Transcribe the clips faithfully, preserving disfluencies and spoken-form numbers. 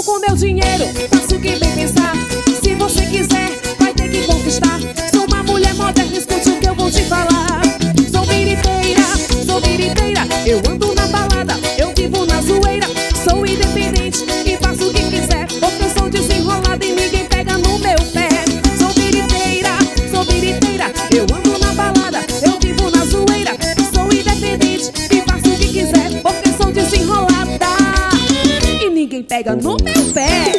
com meu dinheiro, faço o que bem pensar. Se você quiser, vai ter que conquistar. Sou uma mulher moderna, escute o que eu vou te falar. Sou biriteira, sou biriteira. Eu ando na balada, eu vivo na zoeira. Sou independente e faço o que quiser, porque eu sou desenrolada e ninguém pega no meu pé. Sou biriteira, sou biriteira. Eu ando na balada, eu vivo na zoeira. Sou independente e faço o que quiser, porque eu sou desenrolada e ninguém pega no meu pé.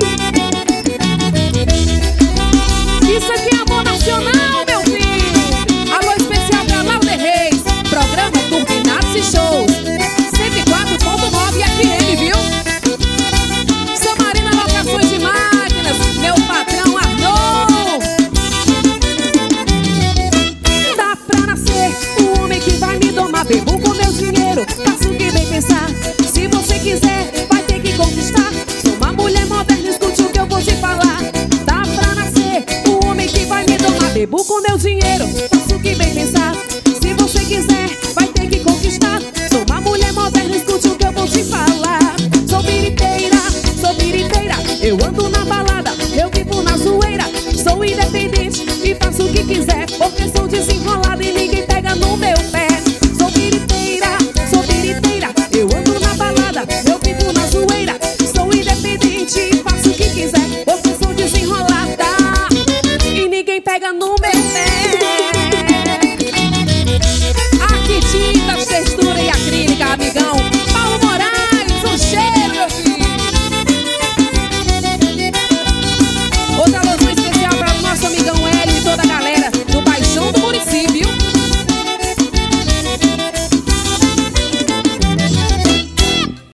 Isso aqui é amor nacional, meu filho. Alô especial pra Lauder Reis, programa Turbinados e Shows, cento e quatro ponto nove F M, viu? Sou Marina Locações de Máquinas, meu patrão Arnold. Dá pra nascer o homem que vai me domar. Bebo com meu dinheiro.